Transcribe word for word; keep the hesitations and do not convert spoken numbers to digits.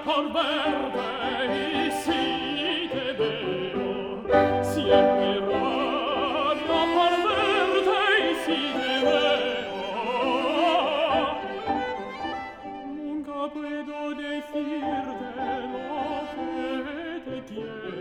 por verde y si te veo, siempre rato por verde y si te veo. Nunca puedo decirte lo que te quiero.